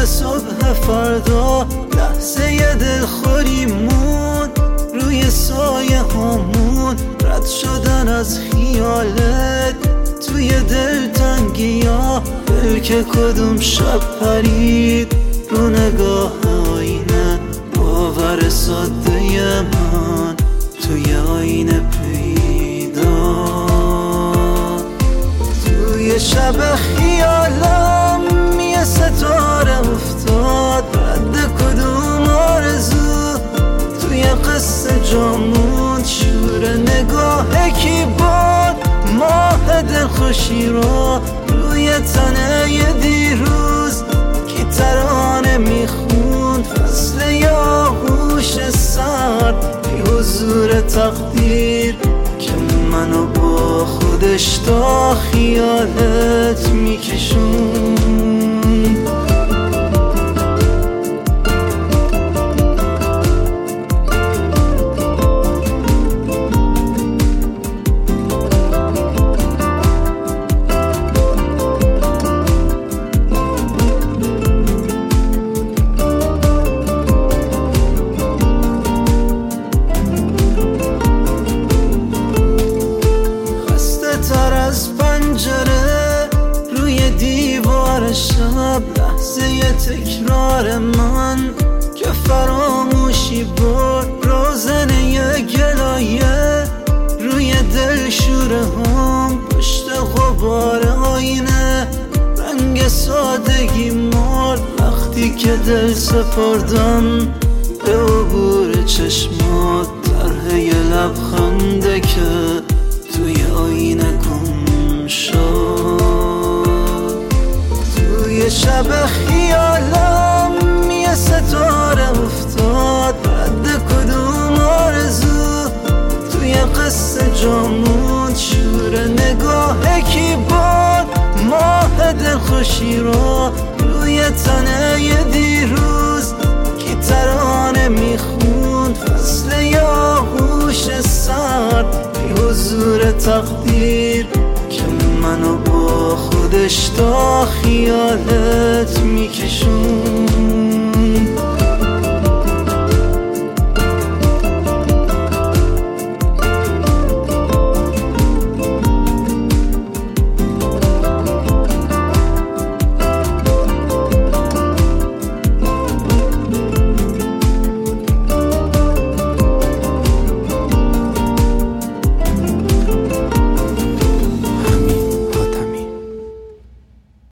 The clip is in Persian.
تا صبح فردا لحظه دلخوری مون روی سایه هامون، رد شدن از خیالت توی دل تنگی ها. دل که کدوم شب پرید رو نگاه آینه، باور ساده من توی آینه پیدا. توی شب خیالم یه ستاره افتاد، رد کدوم آرزو توی قصه جامون. شور نگاه کی بود ماه دلخوشی رو روی تنه دیروز کی ترانه میخوند. فصل یاغوش سرد بی حضور تقدیر که منو با خودش تا خیالت میکشون. روی دیوار شب لحظه تکرار من که فراموشی برد. روزنه گلایه روی دل شوره هم، پشت غبار آینه رنگ سادگی مرد. وقتی که دل سپردم به عبور چشمات، طرح یه لبخنده که توی آینه گم شد. توی شب خیالم یه ستاره افتاد، رد کدوم آرزو توی قصه جامون. شور نگاه کی بود ماه دلخوشی رو روی تنه دیروز کی ترانه میخوند. فصل یاغوش سرد بی حضور تقدیر که منو با خودش تا خیالت میکشون.